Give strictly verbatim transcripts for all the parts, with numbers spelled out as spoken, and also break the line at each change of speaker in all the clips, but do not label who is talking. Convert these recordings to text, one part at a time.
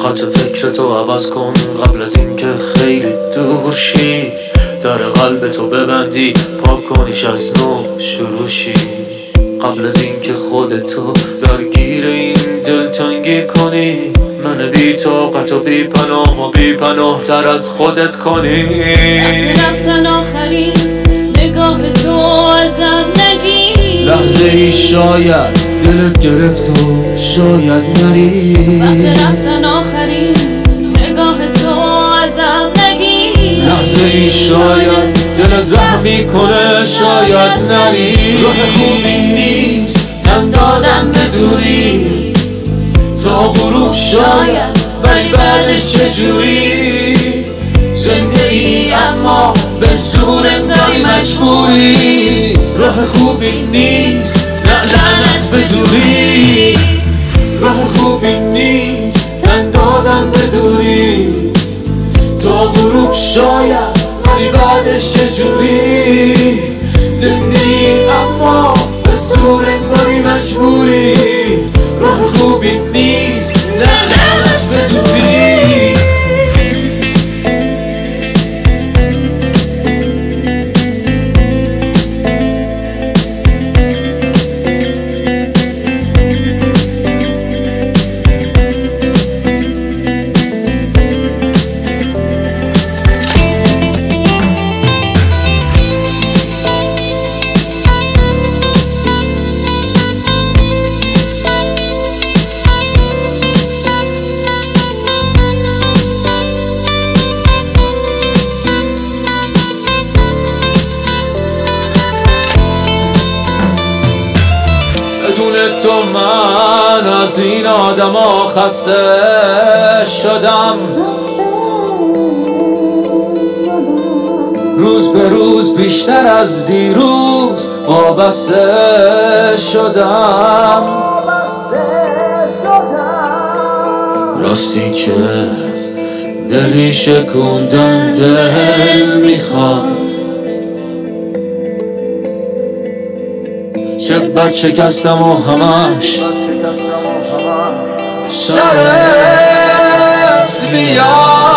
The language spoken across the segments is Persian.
خط فکرتو عوض کن قبل از اینکه خیلی دور شی، در قلب تو ببندی پاک کنیش از نو شروع شی، قبل از اینکه خودتو درگیر این دلتنگی کنی، من بی طاقت و بی پناه و بی پناه تر از خودت کنی.
وقتی رفتن آخرین نگاه تو ازم نگی،
لحظه ای شاید دلت گرفت و شاید نری.
وقتی رفتن آخرین نگاه تو ازم نگی،
لحظه ای شاید دلت رحم میکنه شاید نری. راه خوبی نیست تن دادن به دوری، تا غروب شاید ولی بعدش چجوری؟ زنده ای اما به زور انگاری مجبوری. راه خوبی نیست نه لعنت به دوری، راه خوبی نیست تن دادن به دوری، تا غروب شاید ولی بعدش چجوری؟ زنده ای اما به زور انگاری مجبوری. راه خوبی نیست نه لعنت به دوری. بدون تو من از این آدم ها خسته شدم، روز به روز بیشتر از دیروز وابسته شدم. راستی که دلی شکوندن دل میخواد، چه بد شکستم و همش سرت میاد.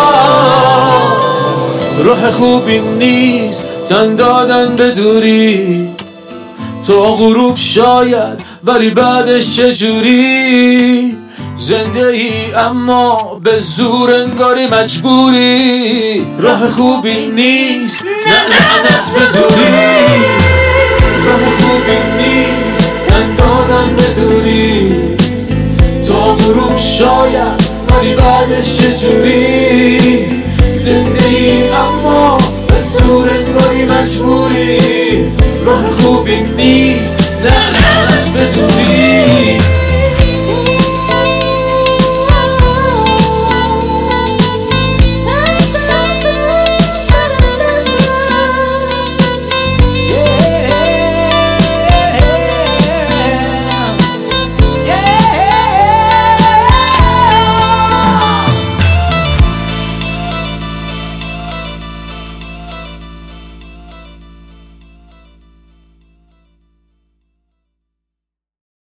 راه خوبی نیست تن دادن به دوری، تا غروب شاید ولی بعدش چجوری؟ زنده ای اما به زور انگاری مجبوری. راه خوبی نیست نه لعنت به دوری، راه خوبی نیست تن دادن به دوری، تا غروب شاید ولی بعدش چجوری؟ زنده ای اما به زور انگاری مجبوری. راه خوبی نیست نه لعنت به دوری.